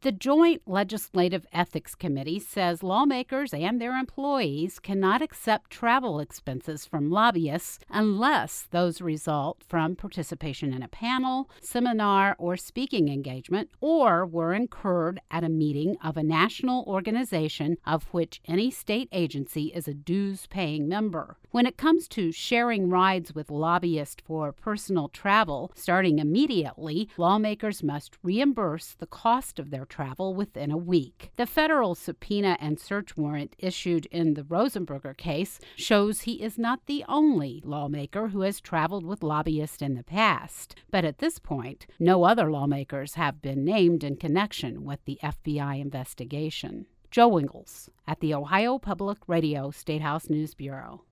The Joint Legislative Ethics Committee says lawmakers and their employees cannot accept travel expenses from lobbyists unless those result from participation in a panel, seminar, or speaking engagement, or were incurred at a meeting of a national organization of which any state agency is a dues-paying member. When it comes to sharing rides with lobbyists for personal travel, starting immediately, lawmakers must reimburse the cost of their travel within a week. The federal subpoena and search warrant issued in the Rosenberger case shows he is not the only lawmaker who has traveled with lobbyists in the past. But at this point, no other lawmakers have been named in connection with the FBI investigation. Joe Ingles at the Ohio Public Radio Statehouse News Bureau.